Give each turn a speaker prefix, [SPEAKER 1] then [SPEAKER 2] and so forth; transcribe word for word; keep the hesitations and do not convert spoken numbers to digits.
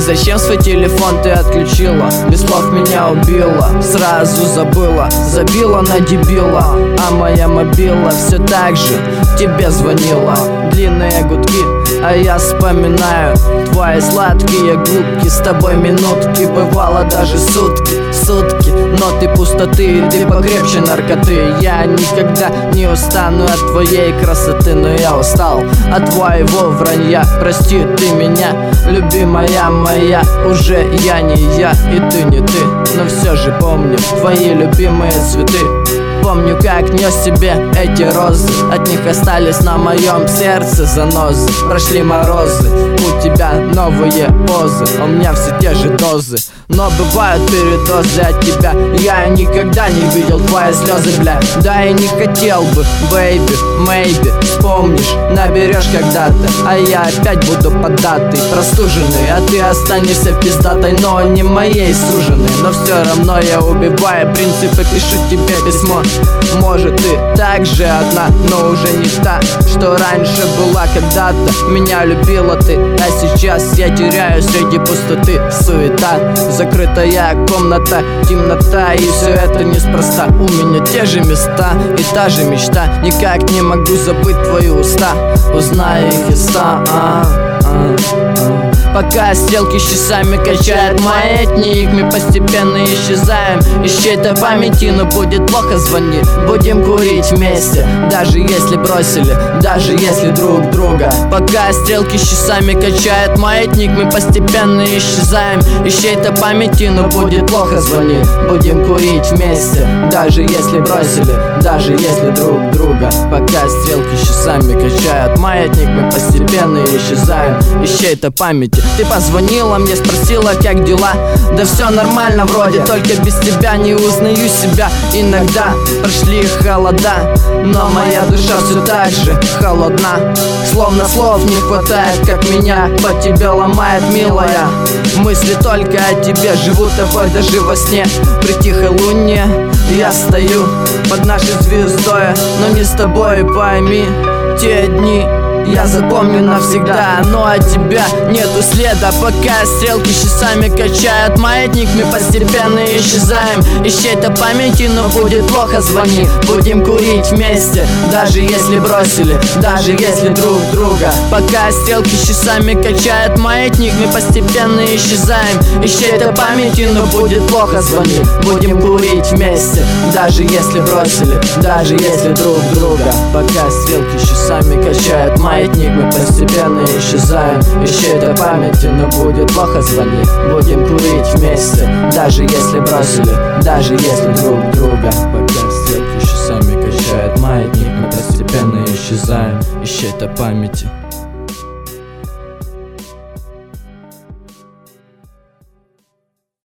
[SPEAKER 1] Зачем свой телефон ты отключила? Без слов меня убила, сразу забыла, забила на дебила. А моя мобила все так же тебе звонила. Длинные гудки, а я вспоминаю твои сладкие губки. С тобой минутки, бывало даже сутки, сутки. Но ты пустоты, ты покрепче наркоты. Я никогда не устану от твоей красоты, но я устал от твоего вранья. Прости ты меня, любимая моя. Уже я не я, и ты не ты, но все же помню твои любимые цветы. Помню, как нес себе эти розы. От них остались на моем сердце занозы. Прошли морозы, у тебя новые позы, а у меня все те же дозы. Но бывают передозы от тебя. Я никогда не видел твои слезы, бля. Да и не хотел бы, бэйби, maybe. Вспомнишь, наберешь когда-то, а я опять буду поддатый, простуженный. А ты останешься пиздатой, но не моей суженой. Но все равно я убиваю принципы, пишу тебе письмо. Может, ты так же одна, но уже не та, что раньше была когда-то. Меня любила ты, а сейчас я теряю среди пустоты. Суета, закрытая комната, темнота, и все это неспроста. У меня те же места и та же мечта. Никак не могу забыть твои уста, узнаю их из сна. а, а, а. Пока стрелки с часами качает маятник, мы постепенно исчезаем из чьей-то памяти. Но будет плохо, звони, будем курить вместе, даже если бросили, даже если друг друга. Пока стрелки с часами качает маятник, мы постепенно исчезаем из чьей-то памяти. Но будет плохо, звони, будем курить вместе, даже если бросили, даже если друг друга. Пока стрелки с часами качают маятник, мы постепенно исчезаем из чьей-то памяти. Ты позвонила мне, спросила, как дела. Да все нормально вроде, только без тебя не узнаю себя. Иногда прошли холода, но моя душа все так же холодна. Словно слов не хватает, как меня по тебе ломает, милая. Мысли только о тебе, живу тобой даже во сне. При тихой луне я стою под нашей звездой, но не с тобой, пойми, те дни я запомню навсегда, но от тебя нету следа. Пока стрелки с часами качают маятник, мы постепенно исчезаем из чьей-то памяти. Но будет плохо, звони, будем курить вместе, даже если бросили, даже если друг друга. Пока стрелки с часами качают маятник, мы постепенно исчезаем из чьей-то памяти. Но будет плохо, звони, будем курить вместе, даже если бросили, даже если друг друга. Пока стрелки с часами качают маятник, мы постепенно исчезаем из чьей-то памяти. Но будет плохо, звони, будем курить вместе, даже если бросили, даже если друг друга. Пока стрелки с часами качают маятник, мы постепенно исчезаем из чьей-то памяти.